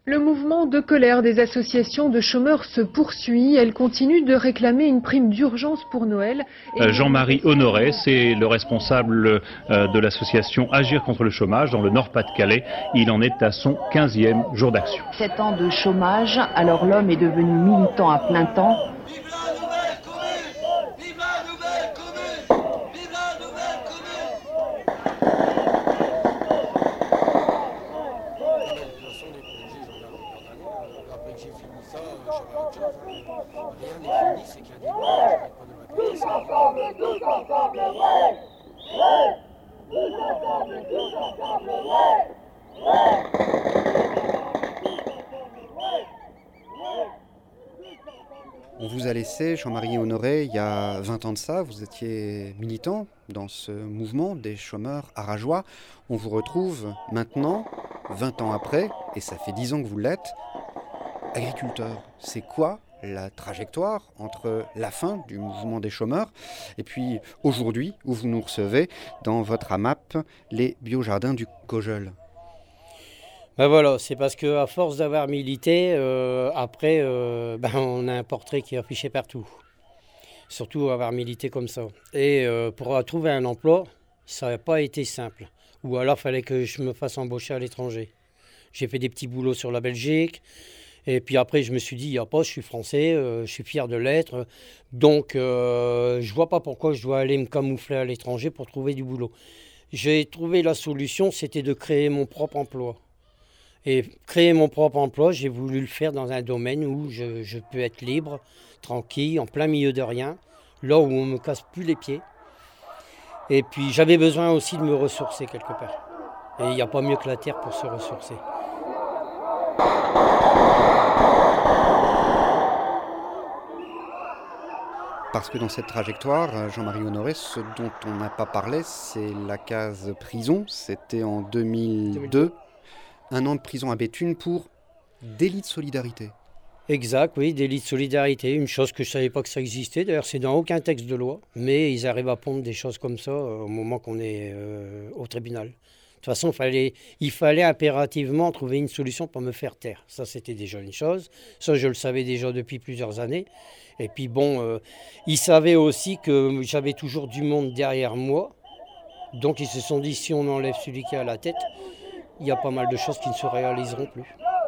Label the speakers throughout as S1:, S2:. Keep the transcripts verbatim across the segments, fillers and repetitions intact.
S1: Le mouvement de colère des associations de chômeurs se poursuit. Elles continuent de réclamer une prime d'urgence pour Noël.
S2: Et Jean-Marie Honoré, c'est le responsable de l'association Agir contre le chômage dans le Nord-Pas-de-Calais. Il en est à son quinzième jour d'action.
S3: Sept ans de chômage, alors l'homme est devenu militant à plein temps.
S4: On vous a laissé, Jean-Marie Honoré, il y a vingt ans de ça, vous étiez militant dans ce mouvement des chômeurs arageois. On vous retrouve maintenant, vingt ans après, et ça fait dix ans que vous l'êtes, agriculteur. C'est quoi la trajectoire entre la fin du mouvement des chômeurs et puis aujourd'hui, où vous nous recevez dans votre AMAP, les biojardins du Cojeul?
S5: Ben voilà, c'est parce qu'à force d'avoir milité, euh, après, euh, ben on a un portrait qui est affiché partout. Surtout avoir milité comme ça. Et euh, pour trouver un emploi, ça n'a pas été simple. Ou alors, il fallait que je me fasse embaucher à l'étranger. J'ai fait des petits boulots sur la Belgique. Et puis après, je me suis dit, il n'y a pas, je suis français, euh, je suis fier de l'être. Donc, euh, je ne vois pas pourquoi je dois aller me camoufler à l'étranger pour trouver du boulot. J'ai trouvé la solution, c'était de créer mon propre emploi. Et créer mon propre emploi, j'ai voulu le faire dans un domaine où je, je peux être libre, tranquille, en plein milieu de rien, là où on ne me casse plus les pieds. Et puis j'avais besoin aussi de me ressourcer quelque part. Et il n'y a pas mieux que la terre pour se ressourcer.
S4: Parce que dans cette trajectoire, Jean-Marie Honoré, ce dont on n'a pas parlé, c'est la case prison. C'était en deux mille deux. Un an de prison à Béthune pour délit de solidarité.
S5: Exact, oui, délit de solidarité, une chose que je ne savais pas que ça existait. D'ailleurs, c'est dans aucun texte de loi, mais ils arrivent à pondre des choses comme ça euh, au moment qu'on est euh, au tribunal. De toute façon, il fallait, il fallait impérativement trouver une solution pour me faire taire. Ça, c'était déjà une chose. Ça, je le savais déjà depuis plusieurs années. Et puis bon, euh, ils savaient aussi que j'avais toujours du monde derrière moi. Donc, ils se sont dit, si on enlève celui qui est à la tête, il y a pas mal de choses qui ne se réaliseront plus.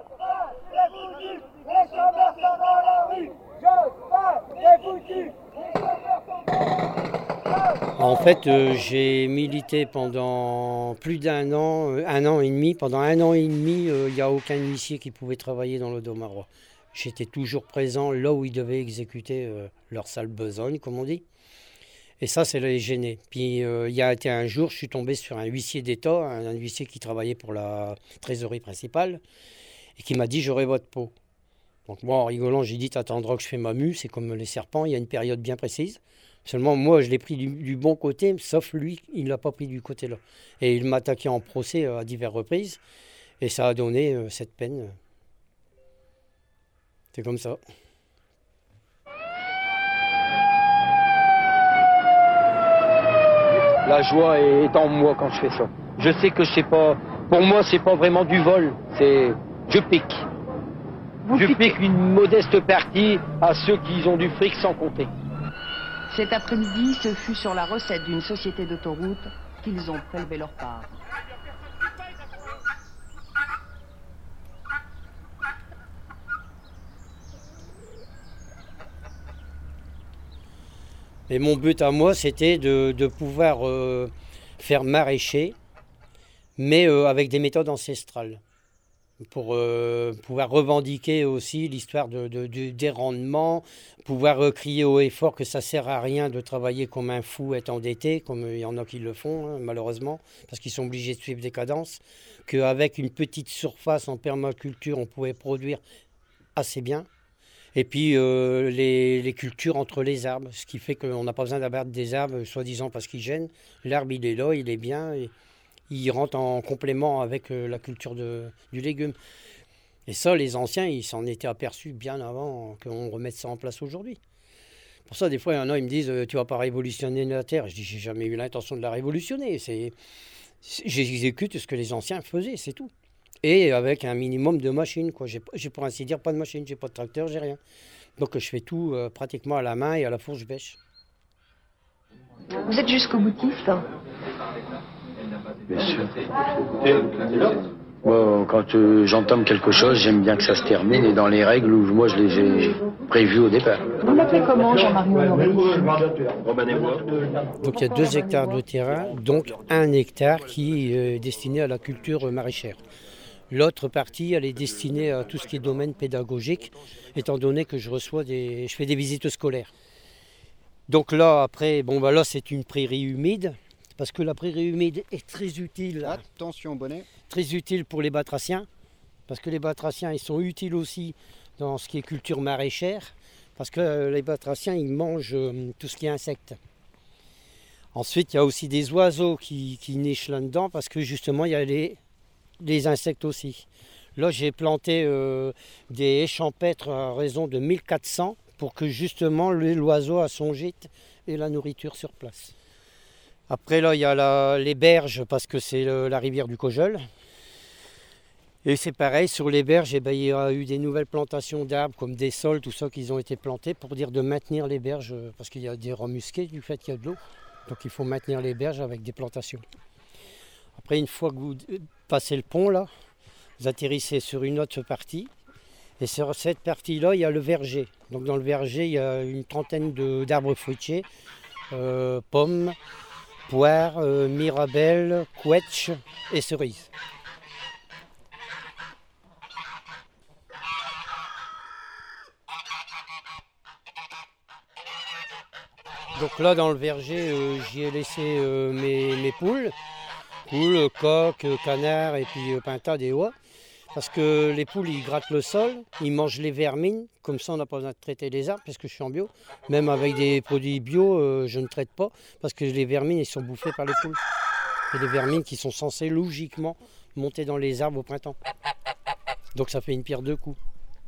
S5: En fait, euh, j'ai milité pendant plus d'un an, euh, un an et demi. Pendant un an et demi, euh, il n'y a aucun initié qui pouvait travailler dans le Domarois. J'étais toujours présent là où ils devaient exécuter euh, leur sale besogne, comme on dit. Et ça, c'est les gêner. Puis euh, il y a été un jour, je suis tombé sur un huissier d'État, un, un huissier qui travaillait pour la trésorerie principale, et qui m'a dit « j'aurai votre peau ». Donc moi, en rigolant, j'ai dit « t'attendras que je fais ma mue, c'est comme les serpents, il y a une période bien précise ». Seulement, moi, je l'ai pris du, du bon côté, sauf lui, il ne l'a pas pris du côté-là. Et il m'a attaqué en procès à diverses reprises, et ça a donné euh, cette peine. C'est comme ça.
S6: La joie est en moi quand je fais ça. Je sais que c'est pas, pour moi, c'est pas vraiment du vol. C'est, je pique.
S3: Vous
S6: je
S3: piquez.
S6: pique une modeste partie à ceux qui ont du fric sans compter.
S3: Cet après-midi, ce fut sur la recette d'une société d'autoroute qu'ils ont prélevé leur part.
S5: Et mon but à moi, c'était de, de pouvoir euh, faire maraîcher, mais euh, avec des méthodes ancestrales. Pour euh, pouvoir revendiquer aussi l'histoire de, de, de, des rendements, pouvoir euh, crier haut et fort que ça ne sert à rien de travailler comme un fou, être endetté, comme il y en a qui le font, hein, malheureusement, parce qu'ils sont obligés de suivre des cadences, qu'avec une petite surface en permaculture, on pouvait produire assez bien. Et puis euh, les, les cultures entre les arbres, ce qui fait qu'on n'a pas besoin d'abattre des arbres, soi-disant parce qu'ils gênent. L'arbre, il est là, il est bien, et il rentre en complément avec euh, la culture de, du légume. Et ça, les anciens, ils s'en étaient aperçus bien avant qu'on remette ça en place aujourd'hui. Pour ça, des fois, il y en a, ils me disent « tu vas pas révolutionner la Terre ». Je dis « j'ai jamais eu l'intention de la révolutionner. C'est, j'exécute ce que les anciens faisaient, c'est tout ». et avec un minimum de machines, quoi. J'ai, j'ai pour ainsi dire pas de machine, j'ai pas de tracteur, j'ai rien. Donc je fais tout euh, pratiquement à la main et à la fourche-bêche.
S3: Vous êtes jusqu'au boutiste?
S6: Bien sûr. Bon, quand euh, j'entame quelque chose, j'aime bien que ça se termine et dans les règles où moi je les ai prévues au départ.
S3: Vous l'appelez comment, Jean-Marie Honoré?
S5: Donc il y a deux hectares de terrain, donc un hectare qui est destiné à la culture maraîchère. L'autre partie, elle est destinée à tout ce qui est domaine pédagogique, étant donné que je reçois des, je fais des visites scolaires. Donc là, après, bon bah là c'est une prairie humide. Parce que la prairie humide est très utile,
S4: Attention bonnet.
S5: très utile pour les batraciens. Parce que les batraciens, ils sont utiles aussi dans ce qui est culture maraîchère. Parce que les batraciens, ils mangent tout ce qui est insectes. Ensuite, il y a aussi des oiseaux qui, qui nichent là-dedans. Parce que justement, il y a les, les insectes aussi. Là, j'ai planté euh, des haies champêtres à raison de mille quatre cents pour que justement l'oiseau a son gîte et la nourriture sur place. Après là, il y a la, les berges parce que c'est le, la rivière du Cojeul. Et c'est pareil, sur les berges, eh ben, il y a eu des nouvelles plantations d'arbres comme des saules, tout ça qui ont été plantés pour dire de maintenir les berges parce qu'il y a des rats musqués du fait qu'il y a de l'eau. Donc il faut maintenir les berges avec des plantations. Après, une fois que vous passez le pont, là, vous atterrissez sur une autre partie. Et sur cette partie-là, il y a le verger. Donc dans le verger, il y a une trentaine de, d'arbres fruitiers, euh, pommes, poires, euh, mirabelles, quetch et cerises. Donc là dans le verger, euh, j'y ai laissé euh, mes, mes poules, poules, coqs, canards et puis euh, pintades et oies. Parce que les poules, ils grattent le sol, ils mangent les vermines, comme ça on n'a pas besoin de traiter les arbres, parce que je suis en bio. Même avec des produits bio, euh, je ne traite pas, parce que les vermines, ils sont bouffés par les poules. Et les vermines qui sont censées logiquement monter dans les arbres au printemps. Donc ça fait une pierre deux coups.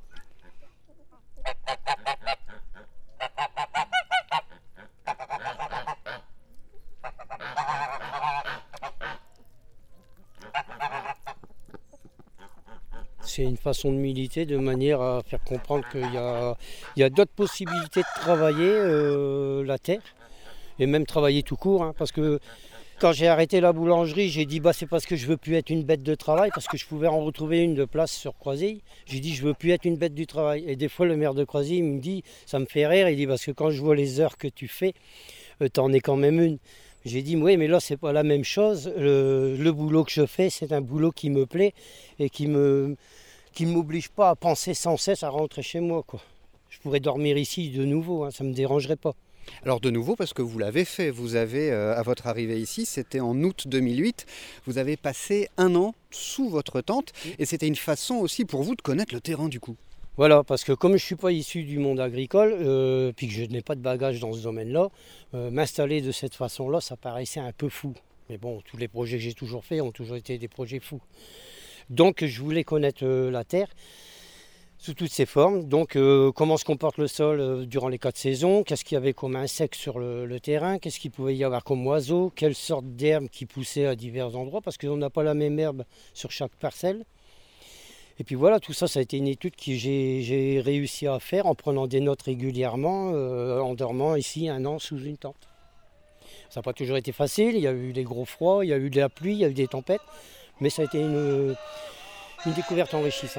S5: C'est une façon de militer de manière à faire comprendre qu'il y a, il y a d'autres possibilités de travailler euh, la terre et même travailler tout court. Hein, parce que quand j'ai arrêté la boulangerie, j'ai dit bah, c'est parce que je ne veux plus être une bête de travail parce que je pouvais en retrouver une de place sur Croisille. J'ai dit je ne veux plus être une bête du travail. Et des fois le maire de Croisille me dit, ça me fait rire, il dit parce que quand je vois les heures que tu fais, euh, t'en es quand même une. J'ai dit oui mais là c'est pas la même chose. Le, le boulot que je fais c'est un boulot qui me plaît et qui me... qui ne m'oblige pas à penser sans cesse à rentrer chez moi, quoi. Je pourrais dormir ici de nouveau, hein, ça ne me dérangerait pas.
S4: Alors de nouveau, parce que vous l'avez fait, vous avez, euh, à votre arrivée ici, c'était en août deux mille huit, vous avez passé un an sous votre tente, et c'était une façon aussi pour vous de connaître le terrain du coup.
S5: Voilà, parce que comme je ne suis pas issu du monde agricole, euh, puis que je n'ai pas de bagage dans ce domaine-là, euh, m'installer de cette façon-là, ça paraissait un peu fou. Mais bon, tous les projets que j'ai toujours faits ont toujours été des projets fous. Donc je voulais connaître euh, la terre sous toutes ses formes. Donc euh, comment se comporte le sol euh, durant les quatre saisons, qu'est-ce qu'il y avait comme insectes sur le, le terrain, qu'est-ce qu'il pouvait y avoir comme oiseaux, quelles sortes d'herbes qui poussaient à divers endroits, parce qu'on n'a pas la même herbe sur chaque parcelle. Et puis voilà, tout ça, ça a été une étude que j'ai, j'ai réussi à faire en prenant des notes régulièrement, euh, en dormant ici un an sous une tente. Ça n'a pas toujours été facile, il y a eu des gros froids, il y a eu de la pluie, il y a eu des tempêtes. Mais ça a été une, une découverte enrichissante.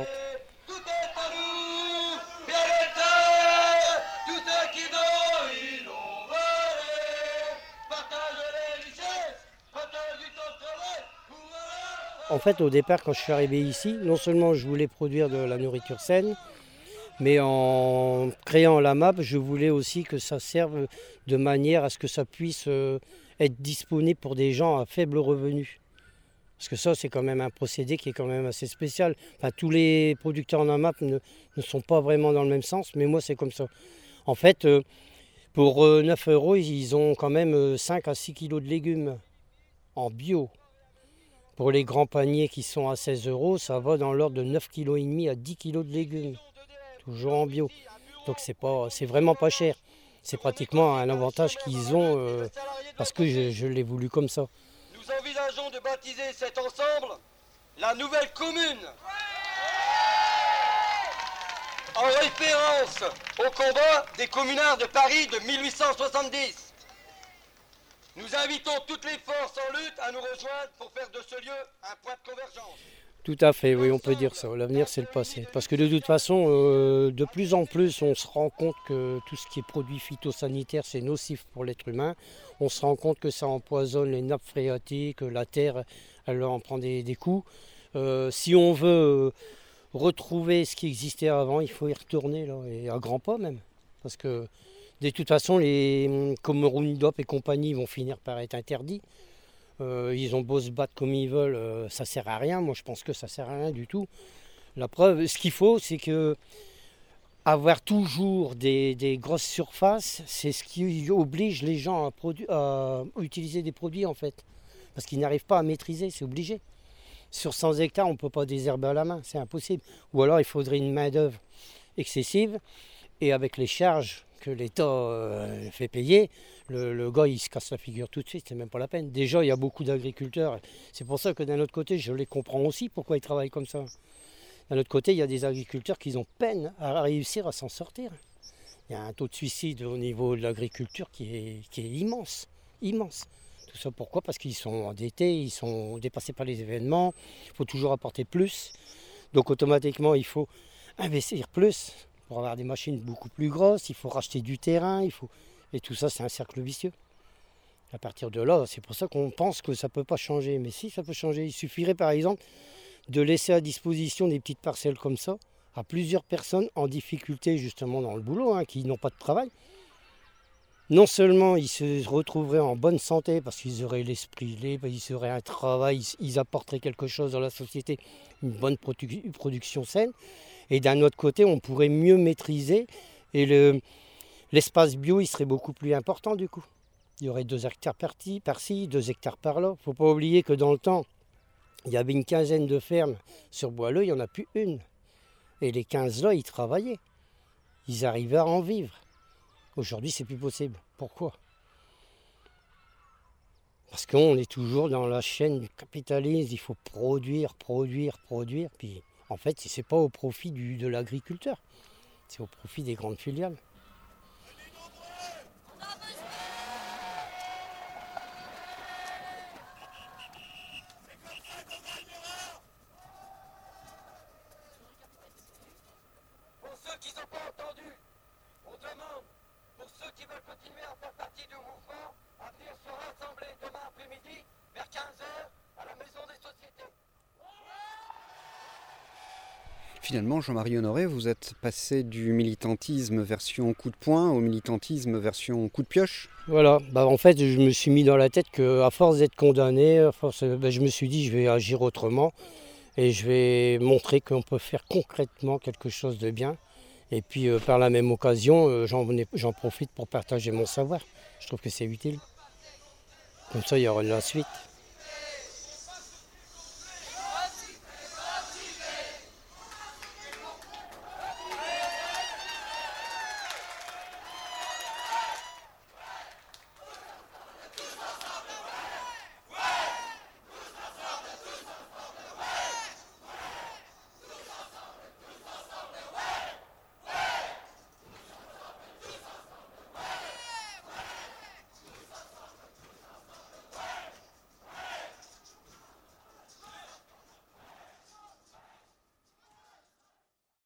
S5: En fait, au départ, quand je suis arrivé ici, non seulement je voulais produire de la nourriture saine, mais en créant la M A P, je voulais aussi que ça serve de manière à ce que ça puisse être disponible pour des gens à faible revenu. Parce que ça, c'est quand même un procédé qui est quand même assez spécial. Enfin, tous les producteurs en A M A P ne, ne sont pas vraiment dans le même sens, mais moi, c'est comme ça. En fait, pour neuf euros, ils ont quand même cinq à six kilos de légumes en bio. Pour les grands paniers qui sont à seize euros, ça va dans l'ordre de neuf virgule cinq kilos à dix kilos de légumes, toujours en bio. Donc c'est pas, c'est vraiment pas cher. C'est pratiquement un avantage qu'ils ont euh, parce que je, je l'ai voulu comme ça.
S7: Nous envisageons de baptiser cet ensemble la nouvelle commune. En référence au combat des communards de Paris de mille huit cent soixante-dix. Nous invitons toutes les forces en lutte à nous rejoindre pour faire de ce lieu un point de convergence.
S5: Tout à fait, oui, on peut dire ça. L'avenir, c'est le passé. Parce que de toute façon, euh, de plus en plus, on se rend compte que tout ce qui est produit phytosanitaire, c'est nocif pour l'être humain. On se rend compte que ça empoisonne les nappes phréatiques, la terre, elle en prend des, des coups. Euh, si on veut retrouver ce qui existait avant, il faut y retourner, là, et à grands pas même. Parce que de toute façon, les comme Roundup et compagnie vont finir par être interdits. Euh, ils ont beau se battre comme ils veulent, euh, ça sert à rien. Moi, je pense que ça sert à rien du tout. La preuve, ce qu'il faut, c'est que avoir toujours des, des grosses surfaces, c'est ce qui oblige les gens à, produ- à utiliser des produits, en fait. Parce qu'ils n'arrivent pas à maîtriser, c'est obligé. Sur cent hectares, on ne peut pas désherber à la main, c'est impossible. Ou alors, il faudrait une main-d'œuvre excessive. Et avec les charges que l'État euh, fait payer, le, le gars il se casse la figure tout de suite, c'est même pas la peine. Déjà il y a beaucoup d'agriculteurs, c'est pour ça que d'un autre côté je les comprends aussi pourquoi ils travaillent comme ça. D'un autre côté il y a des agriculteurs qui ont peine à réussir à s'en sortir. Il y a un taux de suicide au niveau de l'agriculture qui est, qui est immense, immense. Tout ça pourquoi? Parce qu'ils sont endettés, ils sont dépassés par les événements, il faut toujours apporter plus. Donc automatiquement il faut investir plus. Pour avoir des machines beaucoup plus grosses, il faut racheter du terrain, il faut... et tout ça c'est un cercle vicieux. À partir de là, c'est pour ça qu'on pense que ça ne peut pas changer. Mais si, ça peut changer. Il suffirait par exemple de laisser à disposition des petites parcelles comme ça à plusieurs personnes en difficulté justement dans le boulot, hein, qui n'ont pas de travail. Non seulement ils se retrouveraient en bonne santé parce qu'ils auraient l'esprit libre, ils auraient un travail, ils apporteraient quelque chose dans la société, une bonne produ- production saine. Et d'un autre côté, on pourrait mieux maîtriser et le, l'espace bio, il serait beaucoup plus important du coup. Il y aurait deux hectares par-ci, par-ci, deux hectares par-là. Il ne faut pas oublier que dans le temps, il y avait une quinzaine de fermes sur Boileau, il n'y en a plus une. Et les quinze là, ils travaillaient. Ils arrivaient à en vivre. Aujourd'hui, c'est plus possible. Pourquoi ? Parce qu'on est toujours dans la chaîne du capitalisme, il faut produire, produire, produire. Puis en fait, ce n'est pas au profit du, de l'agriculteur, c'est au profit des grandes filiales.
S7: Pour ceux qui n'ont pas entendu, on demande, pour ceux qui veulent continuer à faire partie du mouvement, à venir se rassembler demain après-midi vers quinze heures à la Maison des Sociétés.
S4: Finalement, Jean-Marie Honoré, vous êtes passé du militantisme version coup de poing au militantisme version coup de pioche.
S5: Voilà, bah en fait, je me suis mis dans la tête qu'à force d'être condamné, à force, bah je me suis dit je vais agir autrement et je vais montrer qu'on peut faire concrètement quelque chose de bien. Et puis euh, par la même occasion, euh, j'en, j'en profite pour partager mon savoir. Je trouve que c'est utile. Comme ça, il y aura de la suite.